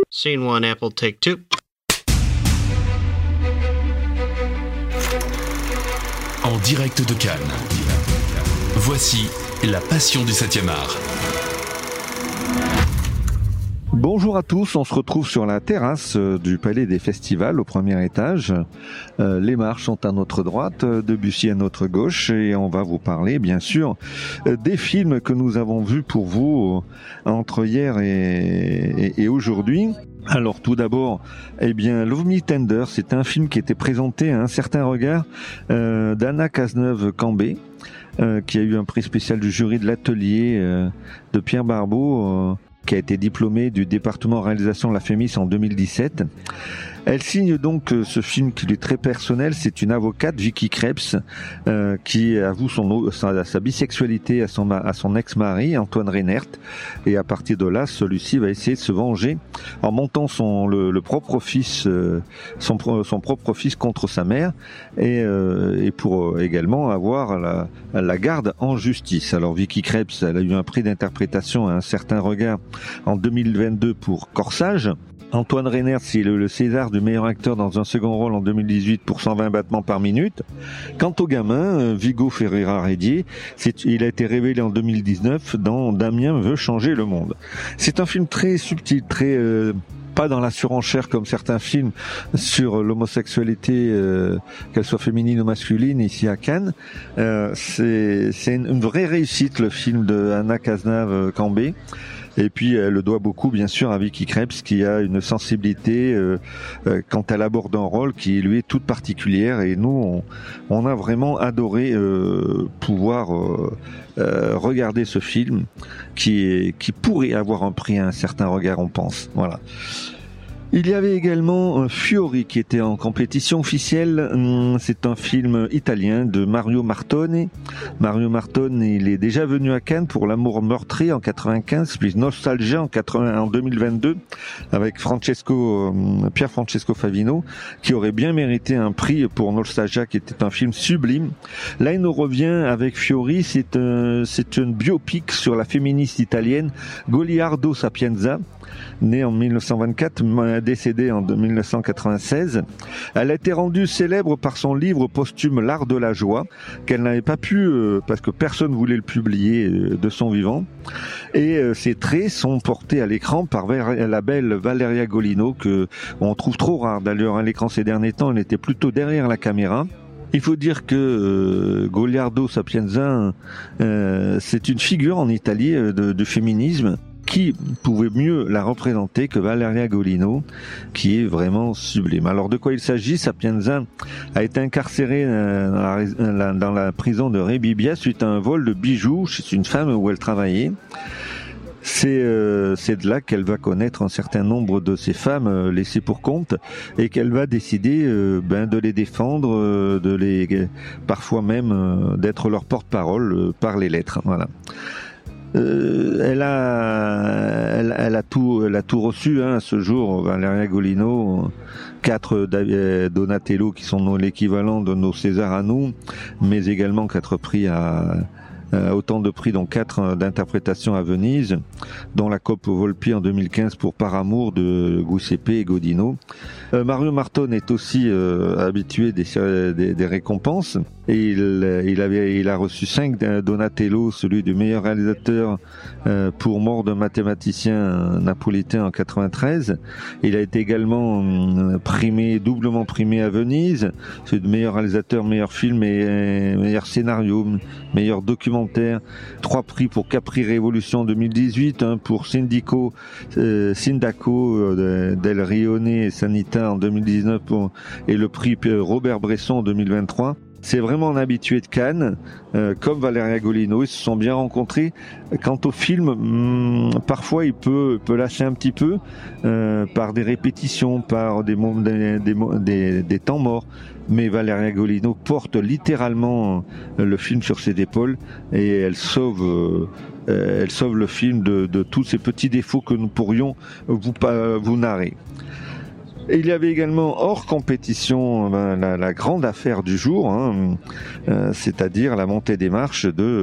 Scene 1, Apple, take 2. En direct de Cannes, voici La Passion du 7e art. Bonjour à tous, on se retrouve sur la terrasse du Palais des Festivals au premier étage. Les marches sont à notre droite, Debussy à notre gauche et on va vous parler bien sûr des films que nous avons vus pour vous entre hier et aujourd'hui. Alors tout d'abord, Love Me Tender, c'est un film qui était présenté à un certain regard d'Anna Cazeneuve-Cambé, qui a eu un prix spécial du jury de l'atelier de Pierre Barbeau, qui a été diplômée du département réalisation de la FEMIS en 2017. Elle signe donc ce film qui lui est très personnel. C'est une avocate, Vicky Krebs, qui avoue sa bisexualité à son ex-mari, Antoine Reinert. Et à partir de là, celui-ci va essayer de se venger en montant son propre fils contre sa mère et pour également avoir la garde en justice. Alors Vicky Krebs, elle a eu un prix d'interprétation à un certain regard en 2022 pour Corsage. Antoine Reinert, c'est le César du meilleur acteur dans un second rôle en 2018 pour 120 battements par minute. Quant au gamin, Vigo Ferreira-Redier, il a été révélé en 2019 dans Damien veut changer le monde. C'est un film très subtil, très pas dans la surenchère comme certains films sur l'homosexualité, qu'elle soit féminine ou masculine ici à Cannes. C'est une vraie réussite, le film de Anna Cazeneuve-Cambé. Et puis elle le doit beaucoup bien sûr à Vicky Krebs qui a une sensibilité quand elle aborde un rôle qui lui est toute particulière et nous on a vraiment adoré pouvoir regarder ce film qui pourrait avoir un prix à un certain regard, on pense. Voilà. Il y avait également Fiori qui était en compétition officielle. C'est un film italien de Mario Martone. Mario Martone, il est déjà venu à Cannes pour L'amour meurtri en 95, puis Nostalgia en 2022 avec Pier Francesco Favino, qui aurait bien mérité un prix pour Nostalgia, qui était un film sublime. Là, il nous revient avec Fiori. C'est une biopic sur la féministe italienne Goliardo Sapienza, née en 1924, décédée en 1996. Elle a été rendue célèbre par son livre posthume L'art de la joie, qu'elle n'avait pas pu, parce que personne voulait le publier de son vivant. Et ses traits sont portés à l'écran par la belle Valeria Golino, que on trouve trop rare d'ailleurs à l'écran ces derniers temps. Elle était plutôt derrière la caméra. Il faut dire que Goliardo Sapienza, c'est une figure en Italie de féminisme. Qui pouvait mieux la représenter que Valeria Golino, qui est vraiment sublime. Alors de quoi il s'agit? Sapienza a été incarcérée dans la prison de Rebibbia suite à un vol de bijoux chez une femme où elle travaillait. C'est de là qu'elle va connaître un certain nombre de ces femmes laissées pour compte et qu'elle va décider de les défendre, parfois même d'être leur porte-parole par les lettres. Voilà. Elle a tout reçu à ce jour. Valeria Golino, 4 Donatello qui sont l'équivalent de nos Césars à nous, mais également 4 prix autant de prix, dont 4 d'interprétation à Venise, dont la Coupe Volpi en 2015 pour Par amour de Giuseppe et Godino. Mario Martone est aussi habitué des récompenses et il a reçu 5 Donatello, celui du meilleur réalisateur pour Mort d'un mathématicien napolitain en 93. Il a été également doublement primé à Venise, celui de meilleur réalisateur, meilleur film et meilleur scénario, meilleur documentaire. 3 prix pour Capri Révolution en 2018, pour Sindaco del Rione et Sanita en 2019 et le prix Robert Bresson en 2023. C'est vraiment un habitué de Cannes, comme Valeria Golino. Ils se sont bien rencontrés. Quant au film, parfois il peut lâcher un petit peu par des répétitions, par des temps morts. Mais Valeria Golino porte littéralement le film sur ses épaules et elle sauve le film de tous ces petits défauts que nous pourrions vous narrer. Et il y avait également hors compétition la grande affaire du jour, c'est-à-dire la montée des marches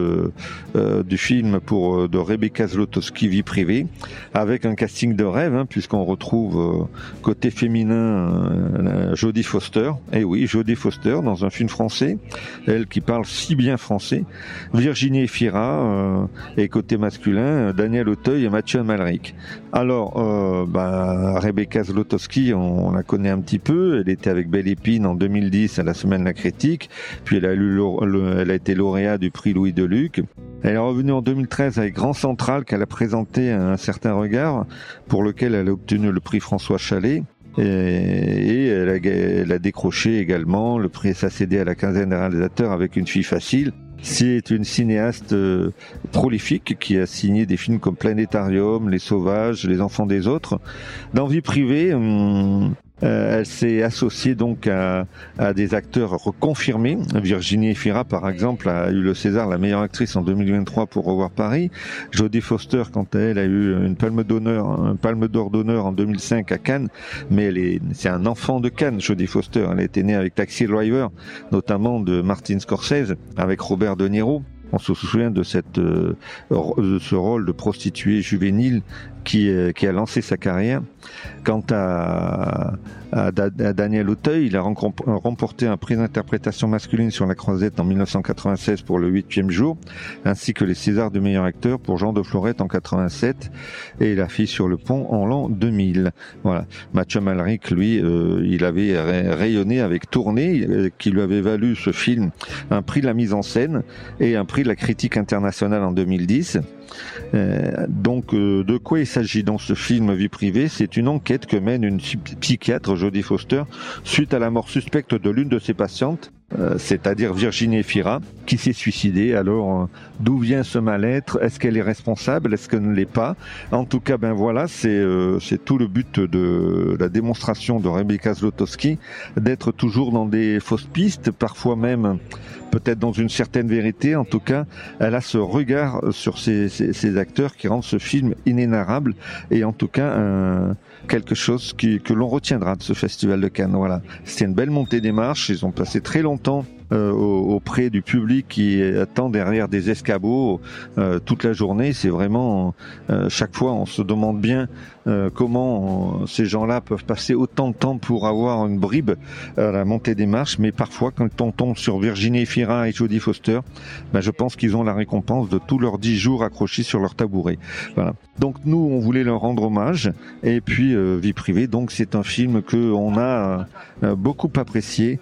du film de Rebecca Zlotowski, Vie privée, avec un casting de rêve, puisqu'on retrouve côté féminin Jodie Foster. Et oui, Jodie Foster dans un film français, elle qui parle si bien français. Virginie Efira et côté masculin, Daniel Auteuil et Mathieu Amalric. Alors, Rebecca Zlotowski, on la connaît un petit peu. Elle était avec Belle Épine en 2010 à la Semaine de la Critique. Puis elle a été lauréate du prix Louis Deluc. Elle est revenue en 2013 avec Grand Central qu'elle a présenté Un certain regard, pour lequel elle a obtenu le prix François Chalais. Et elle a décroché également le prix SACD à la quinzaine des réalisateurs avec Une fille facile. C'est une cinéaste prolifique qui a signé des films comme Planétarium, Les Sauvages, Les Enfants des Autres. Dans Vie privée, elle s'est associée donc à des acteurs reconfirmés. Virginie Efira, par exemple, a eu le César, la meilleure actrice en 2023 pour Revoir Paris. Jodie Foster, quant à elle, a eu une palme d'or d'honneur en 2005 à Cannes. Mais c'est un enfant de Cannes, Jodie Foster. Elle a été née avec Taxi Driver, notamment de Martin Scorsese, avec Robert De Niro. On se souvient de ce rôle de prostituée juvénile qui a lancé sa carrière. Quant à Daniel Auteuil, il a remporté un prix d'interprétation masculine sur La Croisette en 1996 pour Le 8e jour, ainsi que les Césars du meilleur acteur pour Jean de Florette en 87 et La Fille sur le pont en l'an 2000. Voilà. Mathieu Amalric, lui, il avait rayonné avec Tournée, qui lui avait valu ce film un prix de la mise en scène et un prix de la critique internationale en 2010. Donc, de quoi il s'agit dans ce film Vie privée? C'est une enquête que mène une psychiatre, Jodie Foster, suite à la mort suspecte de l'une de ses patientes, c'est-à-dire Virginie Efira, qui s'est suicidée. Alors, d'où vient ce mal-être? Est-ce qu'elle est responsable? Est-ce qu'elle ne l'est pas? En tout cas, voilà, c'est tout le but de la démonstration de Rebecca Zlotowski, d'être toujours dans des fausses pistes, parfois même peut-être dans une certaine vérité. En tout cas, elle a ce regard sur ces acteurs qui rendent ce film inénarrable et en tout cas quelque chose que l'on retiendra de ce festival de Cannes. Voilà, c'était une belle montée des marches. Ils ont passé très longtemps auprès du public qui attend derrière des escabeaux toute la journée. C'est vraiment chaque fois on se demande bien comment ces gens-là peuvent passer autant de temps pour avoir une bribe à la montée des marches, mais parfois quand on tombe sur Virginie Efira et Jodie Foster, je pense qu'ils ont la récompense de tous leurs 10 jours accrochés sur leur tabouret. Voilà. Donc nous on voulait leur rendre hommage et puis Vie privée, donc c'est un film que on a beaucoup apprécié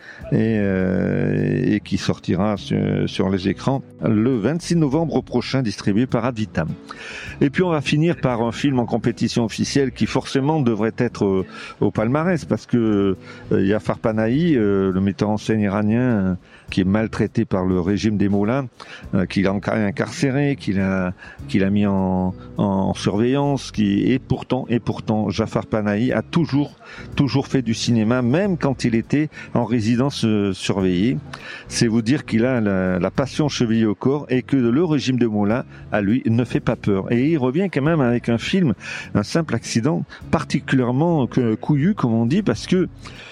et qui sortira sur les écrans le 26 novembre prochain, distribué par Advitam. Et puis on va finir par un film en compétition officielle qui forcément devrait être au palmarès, parce que Jafar Panahi, le metteur en scène iranien, qui est maltraité par le régime des Mollahs, qu'il a incarcéré, qu'il a mis en surveillance, et pourtant Jafar Panahi a toujours fait du cinéma, même quand il était en résidence surveillée. C'est vous dire qu'il a la passion chevillée au corps et que le régime de Mollahs, à lui, ne fait pas peur. Et il revient quand même avec un film, Un simple accident, particulièrement couillu, comme on dit, parce que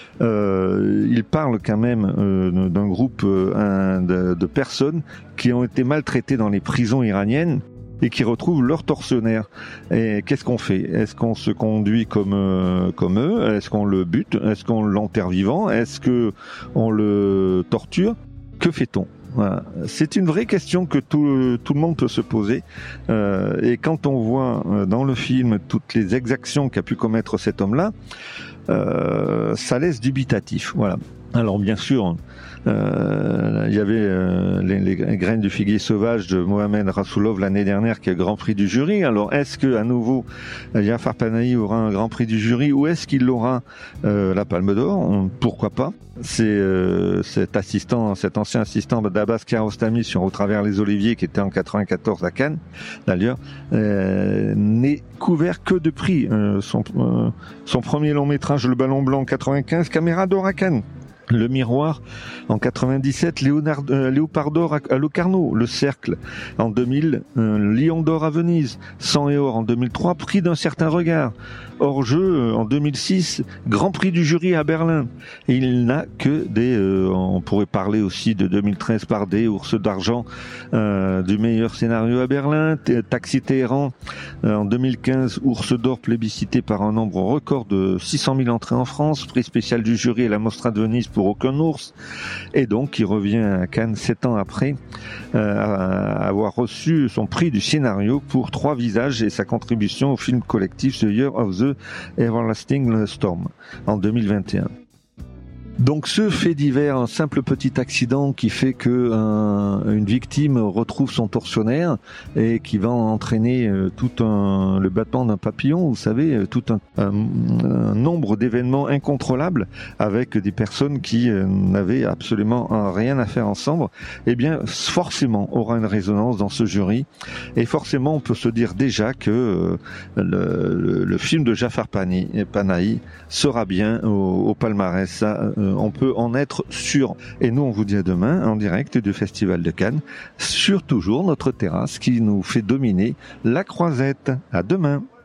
il parle quand même d'un groupe de personnes qui ont été maltraitées dans les prisons iraniennes et qui retrouvent leurs tortionnaires. Et qu'est-ce qu'on fait? Est-ce qu'on se conduit comme eux? Est-ce qu'on le bute? Est-ce qu'on l'enterre vivant? Est-ce que on le torture? Que fait-on? Voilà. C'est une vraie question que tout le monde peut se poser. Et quand on voit dans le film toutes les exactions qu'a pu commettre cet homme-là, ça laisse dubitatif. Voilà. Alors bien sûr, il y avait les graines du figuier sauvage de Mohamed Rassoulov l'année dernière qui est Grand Prix du jury. Alors est-ce que à nouveau Jafar Panahi aura un Grand Prix du jury ou est-ce qu'il aura la Palme d'Or? Pourquoi pas? C'est cet ancien assistant d'Abbas Kiarostami sur Au travers les Oliviers qui était en 94 à Cannes d'ailleurs, n'est couvert que de prix. Son premier long métrage Le Ballon Blanc en 95, Caméra d'Or à Cannes. Le Miroir en 97, Léopard d'or à Locarno, Le Cercle en 2000, Lion d'or à Venise, Sang et or en 2003, Prix d'un certain regard, Hors jeu en 2006, Grand Prix du jury à Berlin. Et il n'a que des, on pourrait parler aussi de 2013 par des Ours d'argent du meilleur scénario à Berlin, Taxi Téhéran en 2015, Ours d'or plébiscité par un nombre record de 600 000 entrées en France, Prix spécial du jury à la Mostra de Venise pour Aucun ours, et donc il revient à Cannes 7 ans après avoir reçu son prix du scénario pour Trois visages et sa contribution au film collectif The Year of the Everlasting Storm en 2021. Donc ce fait divers, un simple petit accident qui fait que une victime retrouve son tortionnaire et qui va entraîner le battement d'un papillon, vous savez, tout un nombre d'événements incontrôlables avec des personnes qui n'avaient absolument rien à faire ensemble, eh bien forcément aura une résonance dans ce jury, et forcément on peut se dire déjà que le film de Jafar Panahi sera bien au palmarès. Ça, on peut en être sûr. Et nous, on vous dit à demain en direct du Festival de Cannes sur toujours notre terrasse qui nous fait dominer la Croisette. À demain.